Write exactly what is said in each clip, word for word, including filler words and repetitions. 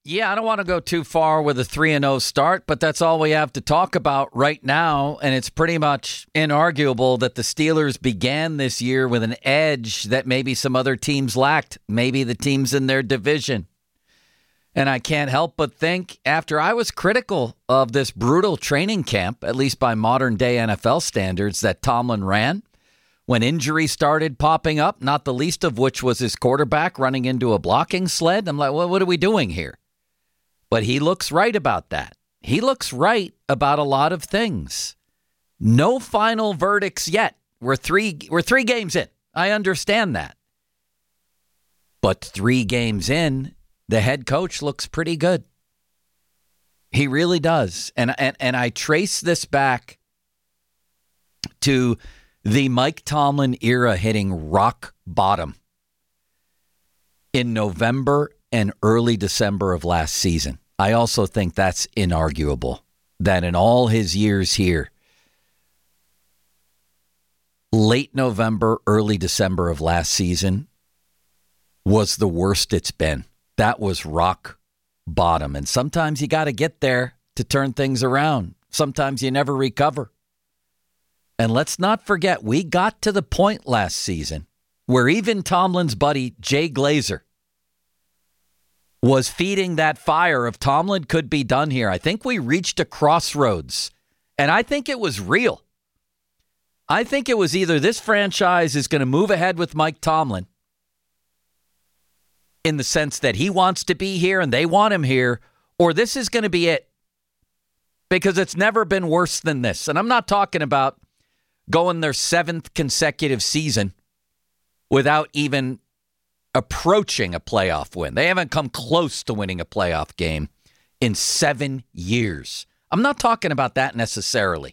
Yeah, I don't want to go too far with a three and oh start, but that's all we have to talk about right now, and it's pretty much inarguable that the Steelers began this year with an edge that maybe some other teams lacked, maybe the teams in their division. And I can't help but think, after I was critical of this brutal training camp, at least by modern-day N F L standards, that Tomlin ran, when injuries started popping up, not the least of which was his quarterback running into a blocking sled, I'm like, well, what are we doing here? But he looks right about that. He looks right about a lot of things. No final verdicts yet. We're three, we're three games in. I understand that. But three games in, the head coach looks pretty good. He really does. And, and, and I trace this back to the Mike Tomlin era hitting rock bottom in November and early December of last season. I also think that's inarguable, that in all his years here, late November, early December of last season was the worst it's been. That was rock bottom. And sometimes you got to get there to turn things around. Sometimes you never recover. And let's not forget, we got to the point last season where even Tomlin's buddy, Jay Glazer, was feeding that fire of Tomlin could be done here. I think we reached a crossroads, and I think it was real. I think it was either this franchise is going to move ahead with Mike Tomlin in the sense that he wants to be here and they want him here, or this is going to be it. Because it's never been worse than this. And I'm not talking about going their seventh consecutive season without even approaching a playoff win. They haven't come close to winning a playoff game in seven years. I'm not talking about that necessarily.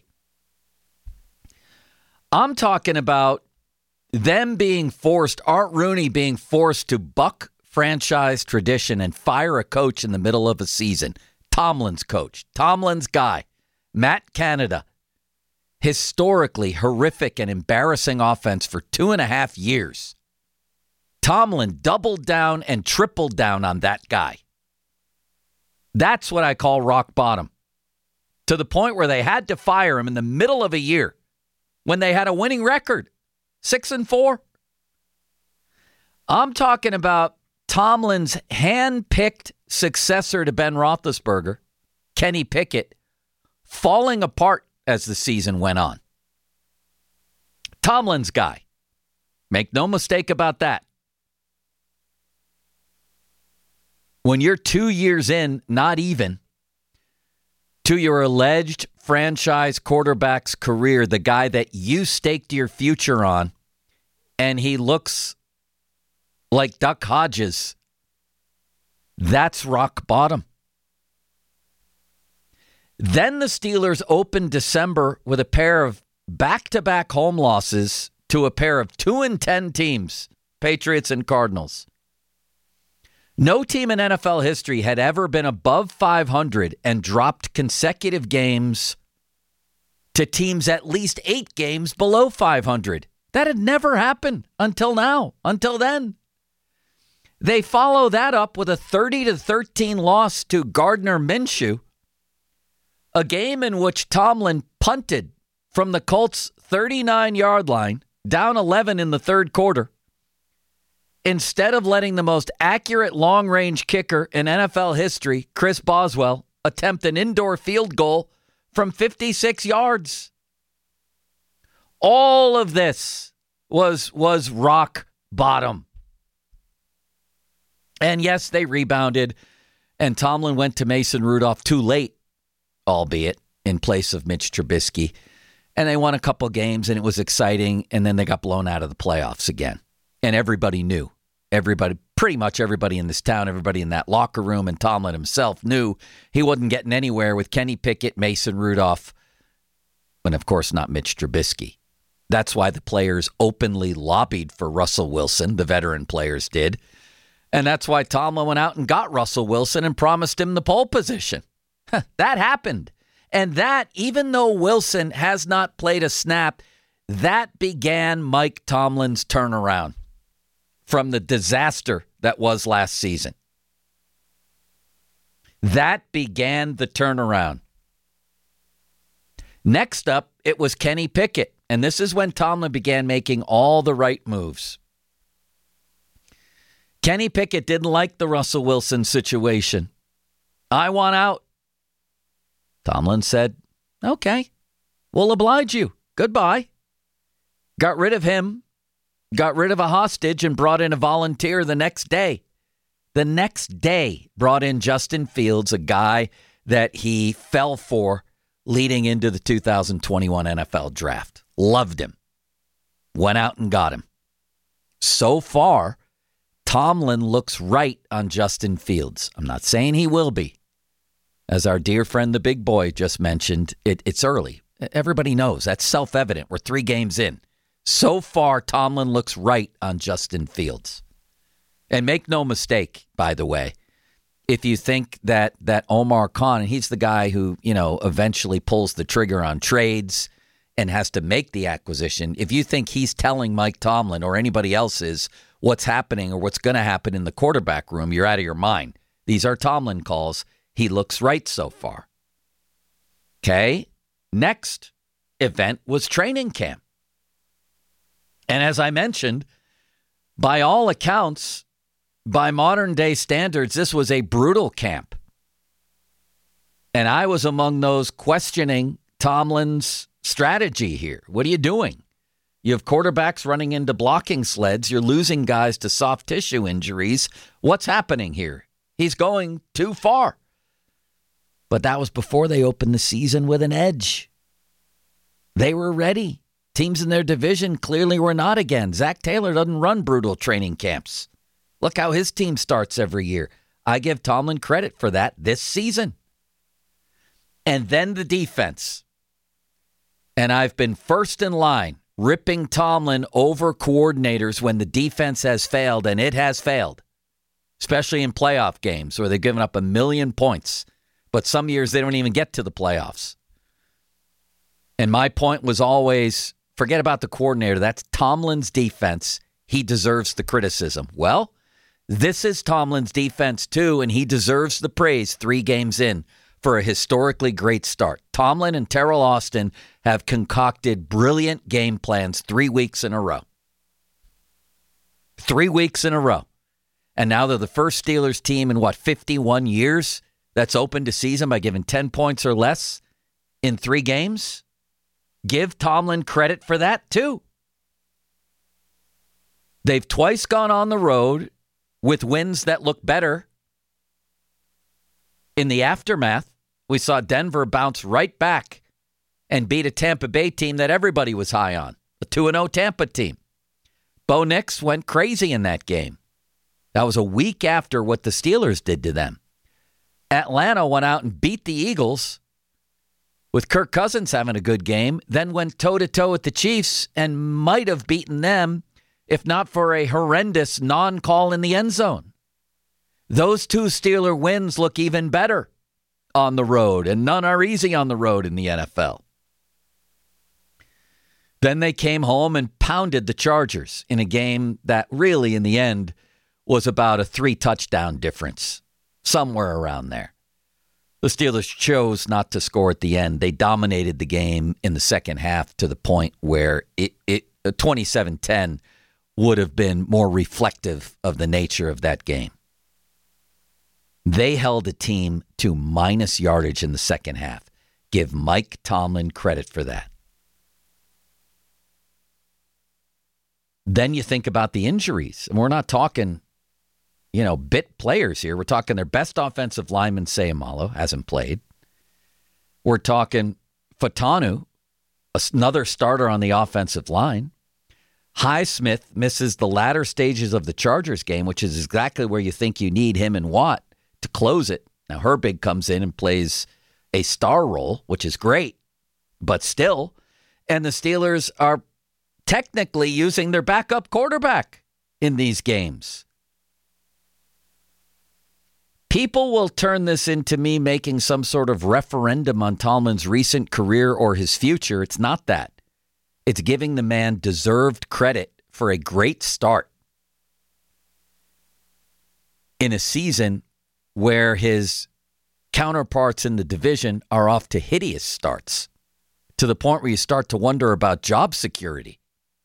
I'm talking about them being forced, Art Rooney being forced to buck franchise tradition and fire a coach in the middle of a season. Tomlin's coach, Tomlin's guy, Matt Canada. Historically horrific and embarrassing offense for two and a half years. Tomlin doubled down and tripled down on that guy. That's what I call rock bottom. To the point where they had to fire him in the middle of a year when they had a winning record, six and four. I'm talking about Tomlin's hand-picked successor to Ben Roethlisberger, Kenny Pickett, falling apart as the season went on. Tomlin's guy. Make no mistake about that. When you're two years in, not even, to your alleged franchise quarterback's career, the guy that you staked your future on, and he looks like Duck Hodges, that's rock bottom. Then the Steelers opened December with a pair of back-to-back home losses to a pair of two and ten teams, Patriots and Cardinals. No team in N F L history had ever been above five hundred and dropped consecutive games to teams at least eight games below five hundred. That had never happened until now, until then. They follow that up with a thirty to thirteen loss to Gardner Minshew, a game in which Tomlin punted from the Colts' thirty-nine-yard line, down eleven in the third quarter, instead of letting the most accurate long-range kicker in N F L history, Chris Boswell, attempt an indoor field goal from fifty-six yards. All of this was, was rock bottom. And yes, they rebounded, and Tomlin went to Mason Rudolph too late, albeit in place of Mitch Trubisky. And they won a couple games, and it was exciting, and then they got blown out of the playoffs again. And everybody knew. Everybody, pretty much everybody in this town, everybody in that locker room, and Tomlin himself knew he wasn't getting anywhere with Kenny Pickett, Mason Rudolph, and of course not Mitch Trubisky. That's why the players openly lobbied for Russell Wilson, the veteran players did. And that's why Tomlin went out and got Russell Wilson and promised him the pole position. That happened. And that, even though Wilson has not played a snap, that began Mike Tomlin's turnaround from the disaster that was last season. That began the turnaround. Next up, it was Kenny Pickett. And this is when Tomlin began making all the right moves. Kenny Pickett didn't like the Russell Wilson situation. I want out. Tomlin said, okay, we'll oblige you. Goodbye. Got rid of him, got rid of a hostage, and brought in a volunteer the next day. The next day, brought in Justin Fields, a guy that he fell for leading into the two thousand twenty-one N F L draft. Loved him. Went out and got him. So far, Tomlin looks right on Justin Fields. I'm not saying he will be. As our dear friend, the big boy, just mentioned, it, it's early. Everybody knows. That's self-evident. We're three games in. So far, Tomlin looks right on Justin Fields. And make no mistake, by the way, if you think that that Omar Khan, and he's the guy who, you know, eventually pulls the trigger on trades and has to make the acquisition, if you think he's telling Mike Tomlin or anybody else is what's happening or what's going to happen in the quarterback room, you're out of your mind. These are Tomlin calls. He looks right so far. Okay. Next event was training camp. And as I mentioned, by all accounts, by modern day standards, this was a brutal camp. And I was among those questioning Tomlin's strategy here. What are you doing? You have quarterbacks running into blocking sleds. You're losing guys to soft tissue injuries. What's happening here? He's going too far. But that was before they opened the season with an edge. They were ready. Teams in their division clearly were not again. Zach Taylor doesn't run brutal training camps. Look how his team starts every year. I give Tomlin credit for that this season. And then the defense. And I've been first in line ripping Tomlin over coordinators when the defense has failed, and it has failed, especially in playoff games where they've given up a million points. But some years they don't even get to the playoffs. And my point was always, forget about the coordinator. That's Tomlin's defense. He deserves the criticism. Well, this is Tomlin's defense too, and he deserves the praise three games in for a historically great start. Tomlin and Terrell Austin have concocted brilliant game plans three weeks in a row. Three weeks in a row. And now they're the first Steelers team in, what, fifty-one years that's opened a season by giving ten points or less in three games? Give Tomlin credit for that, too. They've twice gone on the road with wins that look better. In the aftermath, we saw Denver bounce right back and beat a Tampa Bay team that everybody was high on, a two and oh Tampa team. Bo Nix went crazy in that game. That was a week after what the Steelers did to them. Atlanta went out and beat the Eagles with Kirk Cousins having a good game, then went toe-to-toe with the Chiefs and might have beaten them if not for a horrendous non-call in the end zone. Those two Steeler wins look even better on the road, and none are easy on the road in the N F L. Then they came home and pounded the Chargers in a game that really, in the end, was about a three-touchdown difference, somewhere around there. The Steelers chose not to score at the end. They dominated the game in the second half to the point where it, it twenty-seven ten would have been more reflective of the nature of that game. They held a team to minus yardage in the second half. Give Mike Tomlin credit for that. Then you think about the injuries. And we're not talking, you know, bit players here. We're talking their best offensive lineman, Sayamalo, hasn't played. We're talking Fatanu, another starter on the offensive line. Highsmith misses the latter stages of the Chargers game, which is exactly where you think you need him and Watt to close it. Now, Herbig comes in and plays a star role, which is great, but still. And the Steelers are technically using their backup quarterback in these games. People will turn this into me making some sort of referendum on Tomlin's recent career or his future. It's not that. It's giving the man deserved credit for a great start in a season where his counterparts in the division are off to hideous starts, to the point where you start to wonder about job security.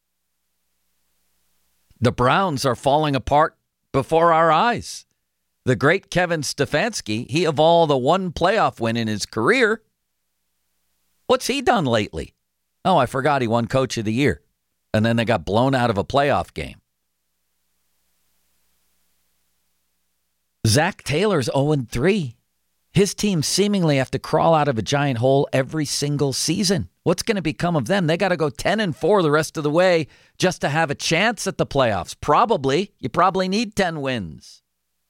The Browns are falling apart before our eyes. The great Kevin Stefanski, he of all the one playoff win in his career, what's he done lately? Oh, I forgot he won Coach of the Year. And then they got blown out of a playoff game. Zach Taylor's oh and three. His team seemingly have to crawl out of a giant hole every single season. What's going to become of them? They got to go ten and four the rest of the way just to have a chance at the playoffs. Probably. You probably need ten wins.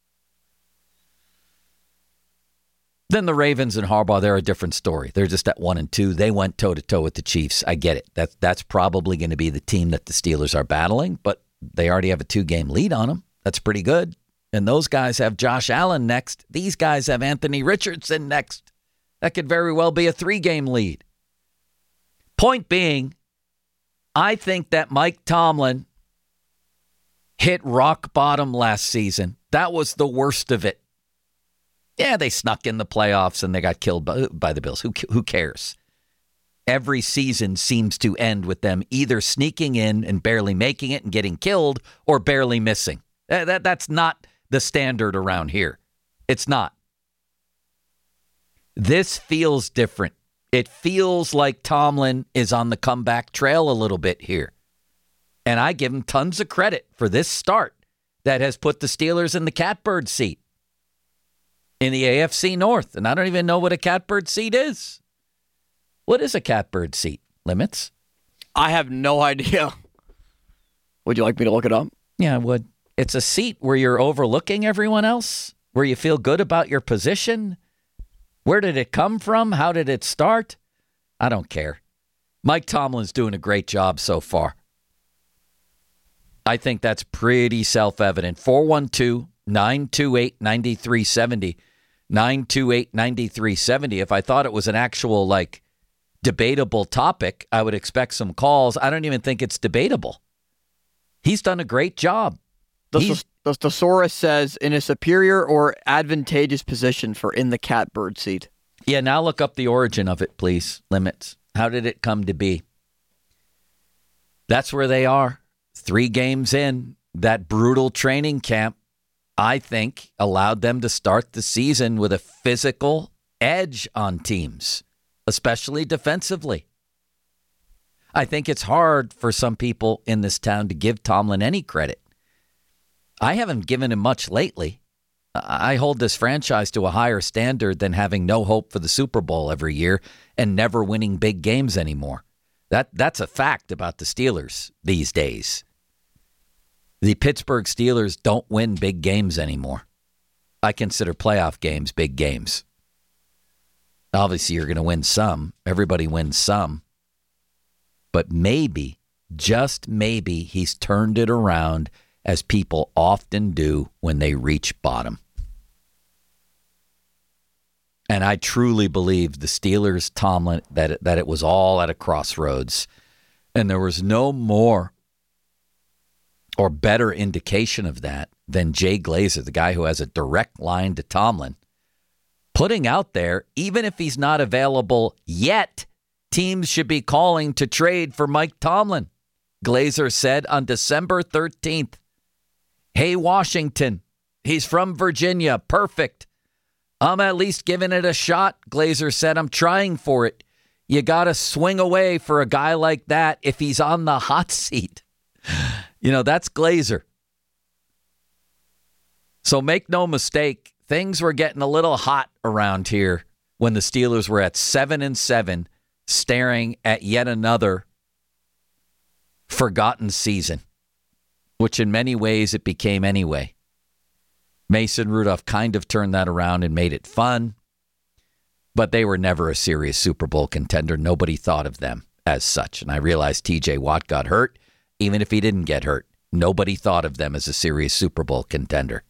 Then the Ravens and Harbaugh, they're a different story. They're just at one and two. They went toe-to-toe with the Chiefs. I get it. That's, that's probably going to be the team that the Steelers are battling, but they already have a two-game lead on them. That's pretty good. And those guys have Josh Allen next. These guys have Anthony Richardson next. That could very well be a three-game lead. Point being, I think that Mike Tomlin hit rock bottom last season. That was the worst of it. Yeah, they snuck in the playoffs and they got killed by, by the Bills. Who, who cares? Every season seems to end with them either sneaking in and barely making it and getting killed or barely missing. That, that That's not the standard around here. It's not. This feels different. It feels like Tomlin is on the comeback trail a little bit here. And I give him tons of credit for this start that has put the Steelers in the catbird seat in the A F C North. And I don't even know what a catbird seat is. What is a catbird seat? Limits? I have no idea. Would you like me to look it up? Yeah, I would. It's a seat where you're overlooking everyone else, where you feel good about your position. Where did it come from? How did it start? I don't care. Mike Tomlin's doing a great job so far. I think that's pretty self-evident. four one two, nine two eight, nine three seven zero. nine two eight, nine three seven zero. If I thought it was an actual, like, debatable topic, I would expect some calls. I don't even think it's debatable. He's done a great job. The, the thesaurus says, in a superior or advantageous position for in the catbird seat. Yeah, now look up the origin of it, please. Limits. How did it come to be? That's where they are. Three games in. That brutal training camp, I think, allowed them to start the season with a physical edge on teams, especially defensively. I think it's hard for some people in this town to give Tomlin any credit. I haven't given him much lately. I hold this franchise to a higher standard than having no hope for the Super Bowl every year and never winning big games anymore. That that's a fact about the Steelers these days. The Pittsburgh Steelers don't win big games anymore. I consider playoff games big games. Obviously, you're going to win some. Everybody wins some. But maybe, just maybe, he's turned it around as people often do when they reach bottom. And I truly believe the Steelers, Tomlin, that it, that it was all at a crossroads. And there was no more or better indication of that than Jay Glazer, the guy who has a direct line to Tomlin, putting out there, even if he's not available yet, teams should be calling to trade for Mike Tomlin. Glazer said on December thirteenth, hey, Washington, he's from Virginia. Perfect. I'm at least giving it a shot. Glazer said, I'm trying for it. You got to swing away for a guy like that if he's on the hot seat. You know, that's Glazer. So make no mistake, things were getting a little hot around here when the Steelers were at seven and seven, staring at yet another forgotten season, which in many ways it became anyway. Mason Rudolph kind of turned that around and made it fun, but they were never a serious Super Bowl contender. Nobody thought of them as such. And I realized T J Watt got hurt. Even if he didn't get hurt, nobody thought of them as a serious Super Bowl contender.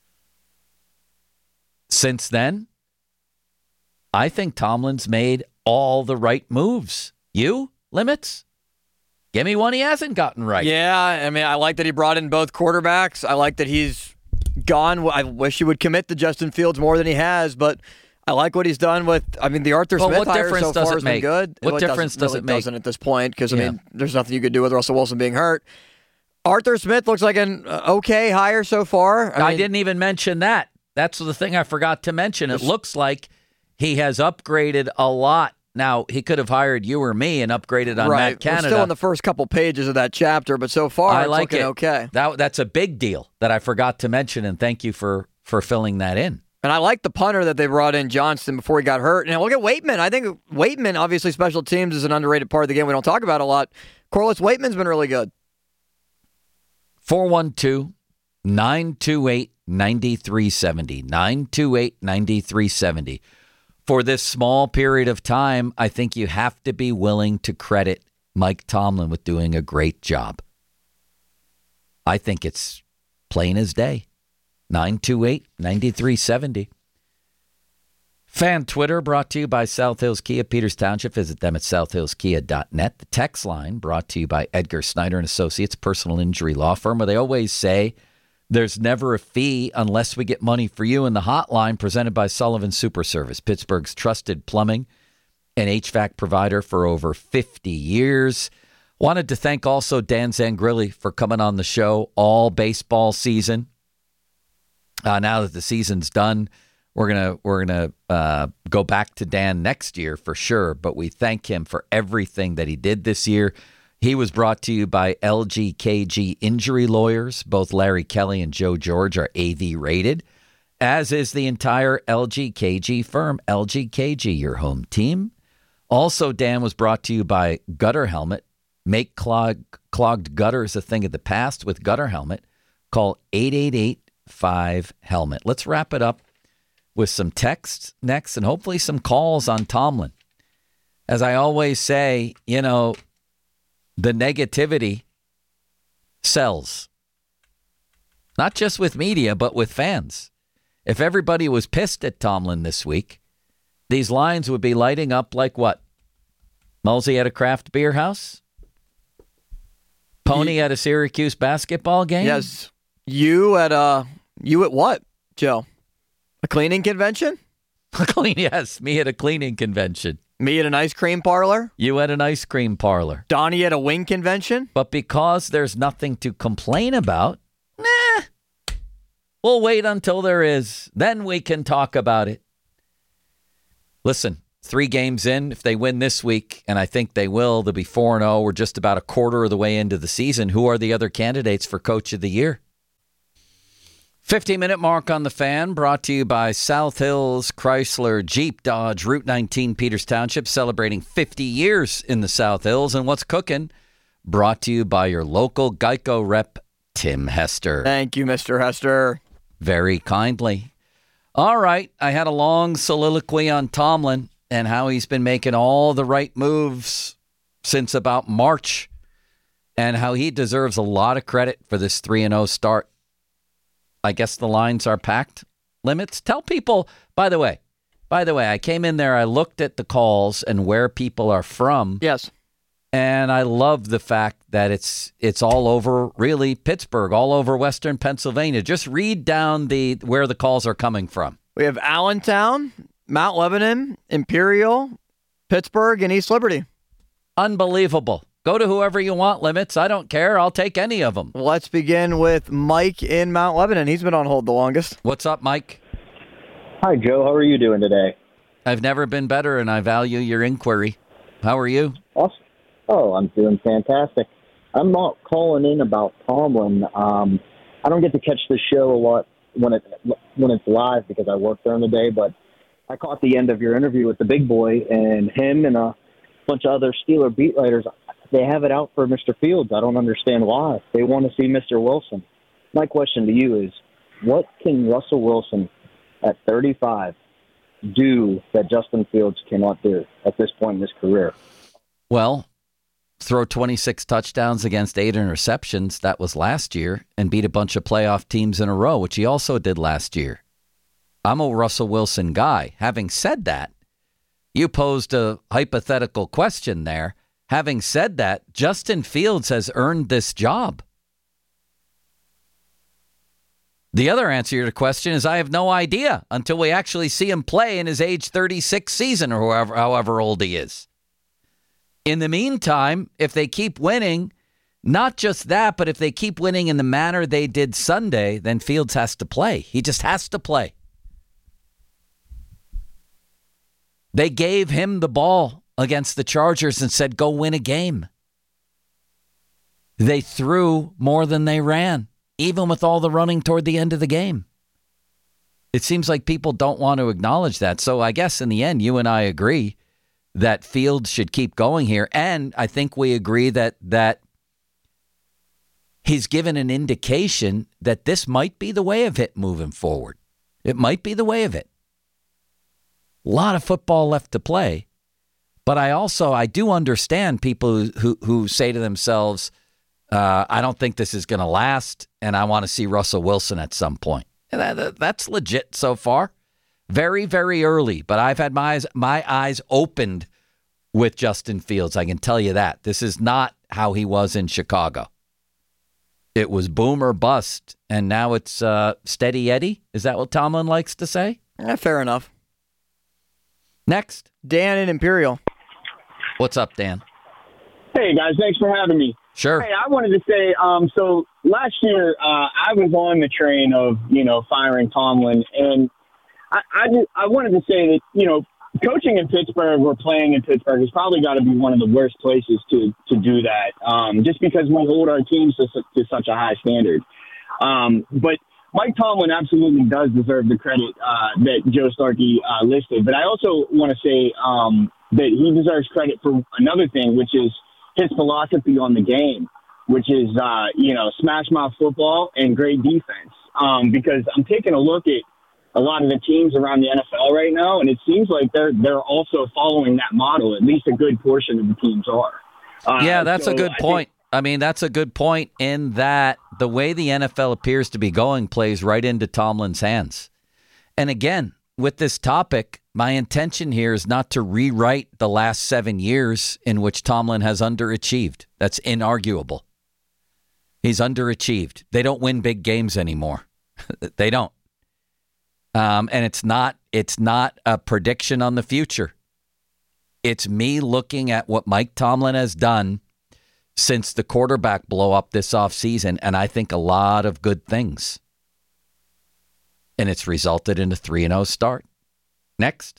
Since then, I think Tomlin's made all the right moves. You, Limits? Give me one he hasn't gotten right. Yeah, I mean, I like that he brought in both quarterbacks. I like that he's gone. I wish he would commit to Justin Fields more than he has, but I like what he's done with, I mean, the Arthur well, Smith what hire difference so does far it has been make? good. What Well, difference it does really it make? doesn't at this point because, I Yeah. mean, there's nothing you could do with Russell Wilson being hurt. Arthur Smith looks like an uh, okay hire so far. I, I mean, didn't even mention that. That's the thing I forgot to mention. It looks like he has upgraded a lot. Now, he could have hired you or me and upgraded on right. Matt Canada. We're still in the first couple pages of that chapter, but so far I it's like looking it. okay. That, that's a big deal that I forgot to mention, and thank you for, for filling that in. And I like the punter that they brought in, Johnston, before he got hurt. And look at Waitman. I think Waitman, obviously special teams is an underrated part of the game we don't talk about a lot. Corliss Waitman's been really good. four one two, nine two eight, nine three seven zero. nine two eight, nine three seven zero. For this small period of time, I think you have to be willing to credit Mike Tomlin with doing a great job. I think it's plain as day. nine two eight, nine three seven zero. Fan Twitter brought to you by South Hills Kia, Peters Township. Visit them at south hills kia dot net. The text line brought to you by Edgar Snyder and Associates, personal injury law firm, where they always say there's never a fee unless we get money for you. And the hotline presented by Sullivan Super Service, Pittsburgh's trusted plumbing and H V A C provider for over fifty years. Wanted to thank also Dan Zangrilli for coming on the show all baseball season. Uh, now that the season's done, we're gonna we're gonna uh, go back to Dan next year for sure. But we thank him for everything that he did this year. He was brought to you by L G K G Injury Lawyers. Both Larry Kelly and Joe George are A V rated, as is the entire L G K G firm. L G K G, your home team. Also, Dan was brought to you by Gutter Helmet. Make clog, clogged gutters a thing of the past with Gutter Helmet. Call eight eight eight, five, helmet. Let's wrap it up with some texts next and hopefully some calls on Tomlin. As I always say, you know, the negativity sells. Not just with media, but with fans. If everybody was pissed at Tomlin this week, these lines would be lighting up like what? Mulsey at a craft beer house? Pony at a Syracuse basketball game? Yes. You at uh you at what, Joe? A cleaning convention? A clean, yes, me at a cleaning convention. Me at an ice cream parlor? You at an ice cream parlor. Donnie at a wing convention? But because there's nothing to complain about, nah, we'll wait until there is. Then we can talk about it. Listen, three games in, if they win this week, and I think they will, they'll be four and oh. We're just about a quarter of the way into the season. Who are the other candidates for Coach of the Year? fifteen-minute mark on the Fan, brought to you by South Hills Chrysler Jeep Dodge, Route nineteen, Peters Township, celebrating fifty years in the South Hills. And what's cooking? Brought to you by your local Geico rep, Tim Hester. Thank you, Mister Hester. Very kindly. All right, I had a long soliloquy on Tomlin and how he's been making all the right moves since about March and how he deserves a lot of credit for this three and oh start. I guess the lines are packed. Limits. Tell people, by the way, by the way, I came in there, I looked at the calls and where people are from. Yes. And I love the fact that it's it's all over, really, Pittsburgh, all over Western Pennsylvania. Just read down the where the calls are coming from. We have Allentown, Mount Lebanon, Imperial, Pittsburgh, and East Liberty. Unbelievable. Go to whoever you want, Limits. I don't care. I'll take any of them. Let's begin with Mike in Mount Lebanon. He's been on hold the longest. What's up, Mike? Hi, Joe. How are you doing today? I've never been better, and I value your inquiry. How are you? Awesome. Oh, I'm doing fantastic. I'm not calling in about Tomlin. Um, I don't get to catch the show a lot when it when it's live because I work during the day, but I caught the end of your interview with the big boy, and him and a bunch of other Steeler beat writers, they have it out for Mister Fields. I don't understand why. They want to see Mister Wilson. My question to you is, what can Russell Wilson at thirty-five do that Justin Fields cannot do at this point in his career? Well, throw twenty-six touchdowns against eight interceptions. That was last year, and beat a bunch of playoff teams in a row, which he also did last year. I'm a Russell Wilson guy. Having said that, you posed a hypothetical question there. Having said that, Justin Fields has earned this job. The other answer to your question is I have no idea until we actually see him play in his age thirty-six season or however, however old he is. In the meantime, if they keep winning, not just that, but if they keep winning in the manner they did Sunday, then Fields has to play. He just has to play. They gave him the ball against the Chargers and said, go win a game. They threw more than they ran, even with all the running toward the end of the game. It seems like people don't want to acknowledge that. So I guess in the end, you and I agree that Fields should keep going here. And I think we agree that that he's given an indication that this might be the way of it moving forward. It might be the way of it. A lot of football left to play. But I also, I do understand people who, who, who say to themselves, uh, I don't think this is going to last, and I want to see Russell Wilson at some point. And that, that's legit so far. Very, very early, but I've had my eyes, my eyes opened with Justin Fields. I can tell you that. This is not how he was in Chicago. It was boom or bust, and now it's uh, steady Eddie. Is that what Tomlin likes to say? Yeah, fair enough. Next. Dan in Imperial. What's up, Dan? Hey, guys. Thanks for having me. Sure. Hey, I wanted to say, um, so last year uh, I was on the train of, you know, firing Tomlin, and I, I, just, I wanted to say that, you know, coaching in Pittsburgh or playing in Pittsburgh has probably got to be one of the worst places to, to do that, um, just because we hold our teams to, to such a high standard. Um, but Mike Tomlin absolutely does deserve the credit uh, that Joe Starkey uh, listed. But I also want to say um, that he deserves credit for another thing, which is his philosophy on the game, which is, uh, you know, smash mouth football and great defense. Um, because I'm taking a look at a lot of the teams around the N F L right now, and it seems like they're they're also following that model. At least a good portion of the teams are. Uh, yeah, that's so a good I point. think- I mean, that's a good point in that the way the N F L appears to be going plays right into Tomlin's hands. And again, with this topic, my intention here is not to rewrite the last seven years in which Tomlin has underachieved. That's inarguable. He's underachieved. They don't win big games anymore. They don't. Um, and it's not it's not a prediction on the future. It's me looking at what Mike Tomlin has done since the quarterback blow up this offseason, and I think a lot of good things. And it's resulted in a three and oh start. Next.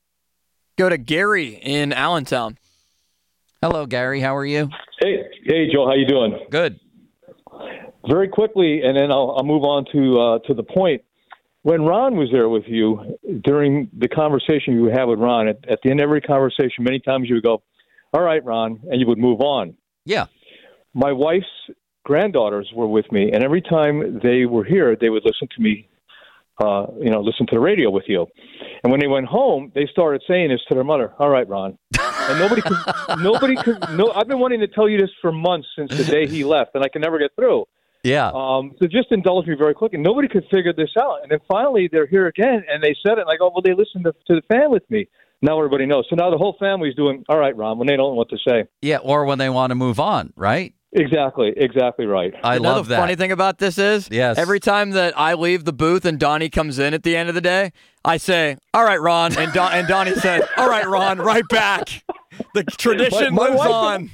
Go to Gary in Allentown. Hello, Gary. How are you? Hey, hey, Joe. How you doing? Good. Very quickly, and then I'll, I'll move on to uh, to the point. When Ron was there with you during the conversation you had with Ron, at, at the end of every conversation, many times you would go, "All right, Ron," and you would move on. Yeah. My wife's granddaughters were with me, and every time they were here, they would listen to me, uh, you know, listen to the radio with you. And when they went home, they started saying this to their mother, "All right, Ron." And nobody could, nobody could, no, I've been wanting to tell you this for months since the day he left, and I can never get through. Yeah. Um, so just indulge me very quick. And nobody could figure this out. And then finally they're here again, and they said it, and I go, well, they listened to, to the fan with me. Now everybody knows. So now the whole family's doing, all right, Ron, when they don't know what to say. Yeah, or when they want to move on, right? Exactly, exactly right. I You know love the that. funny thing about this is, Yes. every time that I leave the booth and Donnie comes in at the end of the day, I say, "All right, Ron," and Don- and Donnie says, "All right, Ron," right back. The tradition My- my lives wife- on.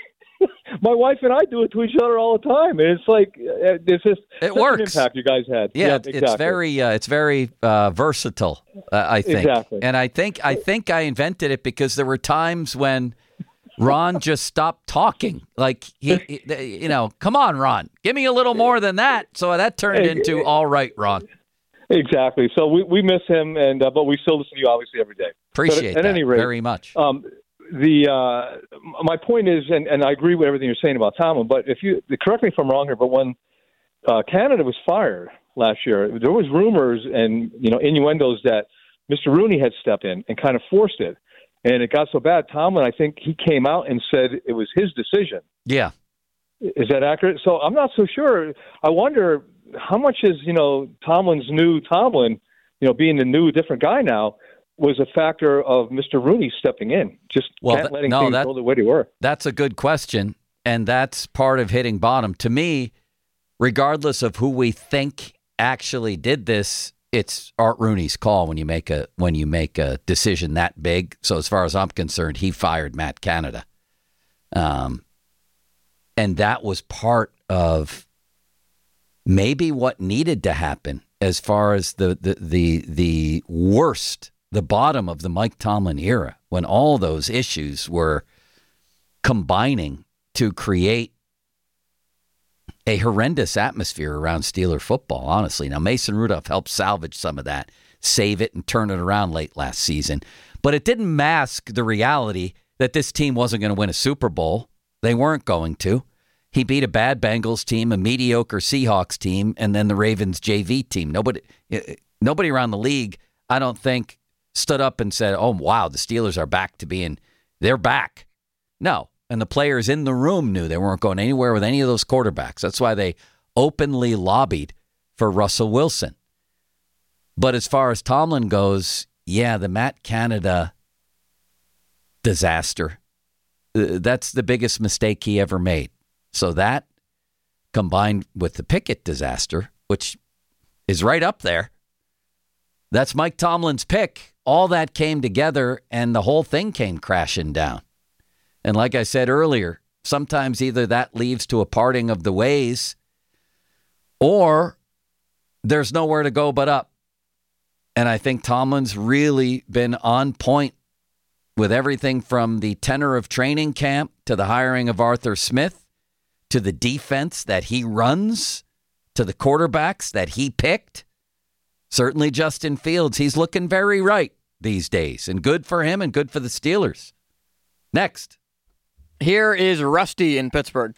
My wife and I do it to each other all the time. And it's like, uh, it's just It such works. an impact you guys had. Yeah, Yeah, it's- exactly. it's very uh, it's very uh, versatile, uh, I think. Exactly. And I think I think I invented it because there were times when Ron just stopped talking. Like he, he you know, come on, Ron, give me a little more than that. So that turned into all right, Ron. Exactly. So we, we miss him, and uh, but we still listen to you obviously every day. Appreciate but at that any rate, very much. Um, the uh, my point is, and, and I agree with everything you're saying about Tomlin. But if you correct me if I'm wrong here, but when uh, Canada was fired last year, there was rumors and you know innuendos that Mister Rooney had stepped in and kind of forced it, and it got so bad. Tomlin, I think he came out and said it was his decision. Yeah. Is that accurate? So I'm not so sure. I wonder how much is you know Tomlin's new Tomlin, you know, being the new different guy now, was a factor of Mister Rooney stepping in, just Well, can't th- letting no, things that- go the way they were. That's a good question, and that's part of hitting bottom. To me, regardless of who we think actually did this, it's Art Rooney's call when you make a when you make a decision that big. So as far as I'm concerned, he fired Matt Canada. Um, and that was part of maybe what needed to happen as far as the the the, the worst, the bottom of the Mike Tomlin era, when all those issues were combining to create a horrendous atmosphere around Steeler football, honestly. Now, Mason Rudolph helped salvage some of that, save it, and turn it around late last season. But it didn't mask the reality that this team wasn't going to win a Super Bowl. They weren't going to. He beat a bad Bengals team, a mediocre Seahawks team, and then the Ravens J V team. Nobody, nobody around the league, I don't think, stood up and said, oh, wow, the Steelers are back to being, they're back. No. And the players in the room knew they weren't going anywhere with any of those quarterbacks. That's why they openly lobbied for Russell Wilson. But as far as Tomlin goes, yeah, the Matt Canada disaster, uh, that's the biggest mistake he ever made. So that, combined with the Pickett disaster, which is right up there, that's Mike Tomlin's pick. All that came together, and the whole thing came crashing down. And like I said earlier, sometimes either that leads to a parting of the ways or there's nowhere to go but up. And I think Tomlin's really been on point with everything from the tenor of training camp to the hiring of Arthur Smith to the defense that he runs to the quarterbacks that he picked. Certainly Justin Fields, he's looking very right these days, and good for him and good for the Steelers. Next. Here is Rusty in Pittsburgh.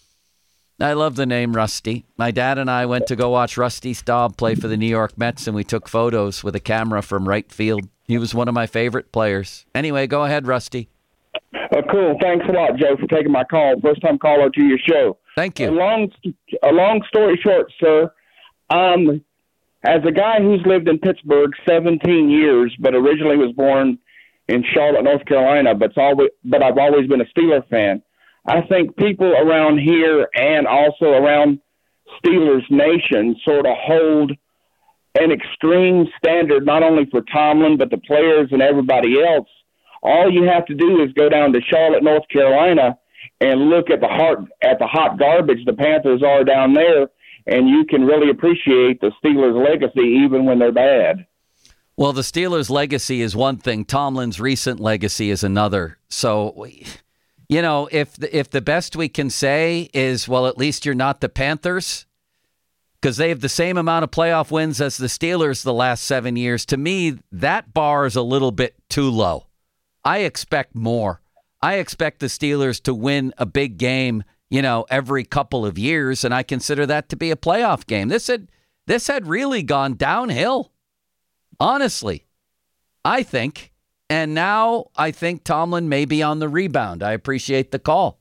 I love the name Rusty. My dad and I went to go watch Rusty Staub play for the New York Mets, and we took photos with a camera from right field. He was one of my favorite players. Anyway, go ahead, Rusty. Uh, cool. Thanks a lot, Joe, for taking my call. First-time caller to your show. Thank you. A long, a long story short, sir, um, as a guy who's lived in Pittsburgh seventeen years, but originally was born in Charlotte, North Carolina, but it's always, but I've always been a Steeler fan. I think people around here and also around Steelers Nation sort of hold an extreme standard, not only for Tomlin, but the players and everybody else. All you have to do is go down to Charlotte, North Carolina, and look at the hot, at the hot garbage the Panthers are down there, and you can really appreciate the Steelers' legacy even when they're bad. Well, the Steelers' legacy is one thing. Tomlin's recent legacy is another. So, you know, if the, if the best we can say is, well, at least you're not the Panthers, because they have the same amount of playoff wins as the Steelers the last seven years, to me, that bar is a little bit too low. I expect more. I expect the Steelers to win a big game, you know, every couple of years, and I consider that to be a playoff game. This had this had really gone downhill. Honestly, I think. And now I think Tomlin may be on the rebound. I appreciate the call.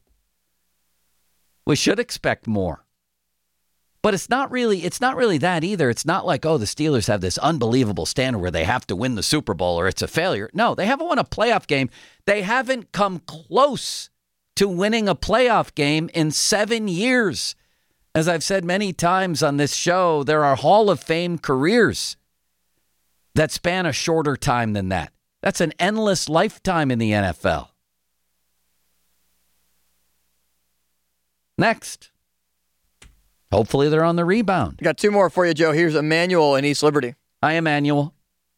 We should expect more. But it's not really it's not really that either. It's not like, oh, the Steelers have this unbelievable standard where they have to win the Super Bowl or it's a failure. No, they haven't won a playoff game. They haven't come close to winning a playoff game in seven years. As I've said many times on this show, there are Hall of Fame careers that span a shorter time than that. That's an endless lifetime in the N F L. Next. Hopefully they're on the rebound. Got two more for you, Joe. Here's Emmanuel in East Liberty. Hi, Emmanuel.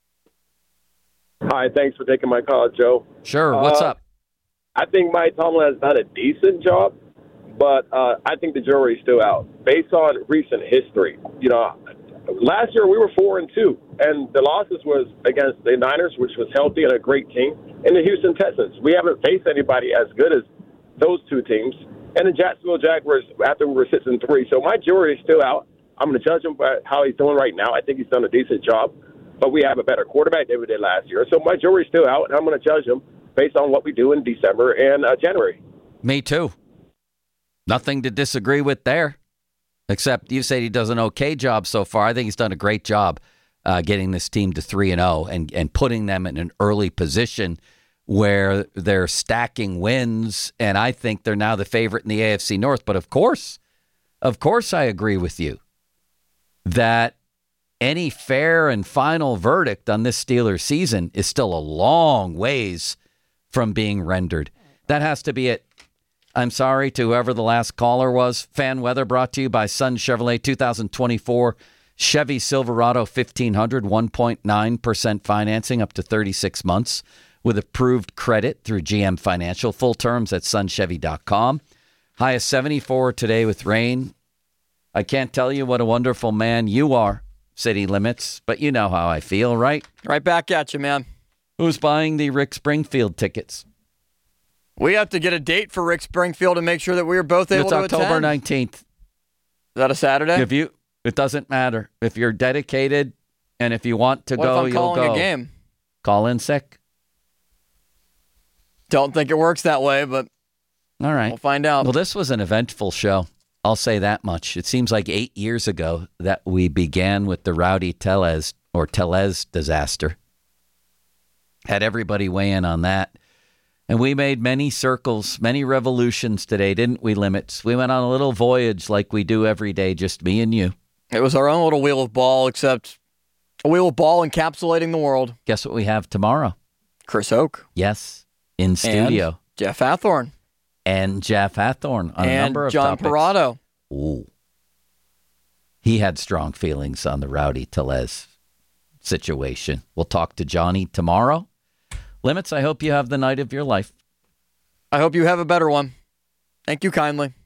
Hi, thanks for taking my call, Joe. Sure. What's uh, up? I think Mike Tomlin has done a decent job, but uh, I think the jury's still out. Based on recent history, you know, last year we were four and two, and the losses was against the Niners, which was healthy and a great team, and the Houston Texans. We haven't faced anybody as good as those two teams. And the Jacksonville Jaguars after we were six and three. So my jury is still out. I'm going to judge him by how he's doing right now. I think he's done a decent job, but we have a better quarterback than we did last year. So my jury's still out, and I'm going to judge him based on what we do in December and uh, January. Me too. Nothing to disagree with there, except you say he does an okay job so far. I think he's done a great job uh, getting this team to three and zero and and putting them in an early position where they're stacking wins, and I think they're now the favorite in the A F C North. But of course, of course I agree with you that any fair and final verdict on this Steelers season is still a long ways from being rendered. That has to be it. I'm sorry to whoever the last caller was. Fan weather brought to you by Sun Chevrolet two thousand twenty-four Chevy Silverado fifteen hundred, one point nine percent financing up to thirty-six months with approved credit through G M Financial. Full terms at sun chevy dot com. High of seventy-four today with rain. I can't tell you what a wonderful man you are, City Limits, but you know how I feel, right? Right back at you, man. Who's buying the Rick Springfield tickets? We have to get a date for Rick Springfield and make sure that we are both able it's to October attend. nineteenth. Is that a Saturday? If you, it doesn't matter. If you're dedicated and if you want to what go, if I'm you'll calling go. a game? Call in sick. Don't think it works that way, but all right. We'll find out. Well, this was an eventful show. I'll say that much. It seems like eight years ago that we began with the Rowdy Tellez or Tellez disaster. Had everybody weigh in on that. And we made many circles, many revolutions today, didn't we, Limits? We went on a little voyage like we do every day, just me and you. It was our own little wheel of ball, except a wheel of ball encapsulating the world. Guess what we have tomorrow? Chris Oak. Yes, in studio. And Jeff Hathorn. And Jeff Hathorn on and a number of John topics. Parado. Ooh. He had strong feelings on the Rowdy Tellez situation. We'll talk to Johnny tomorrow. Limits, I hope you have the night of your life. I hope you have a better one. Thank you kindly.